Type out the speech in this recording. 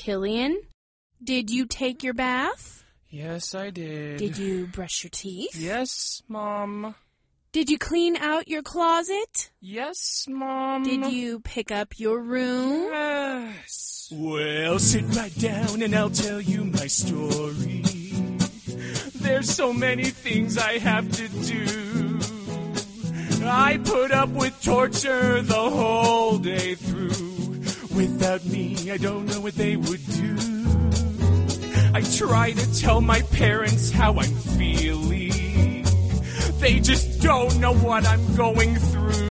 Killian, did you take your bath? Yes, I did. Did you brush your teeth? Yes, Mom. Did you clean out your closet? Yes, Mom. Did you pick up your room? Yes. Well, sit right down and I'll tell you my story. There's so many things I have to do. I put up with torture the whole day through. Without me, I don't know what they would do. I try to tell my parents how I'm feeling. They just don't know what I'm going through.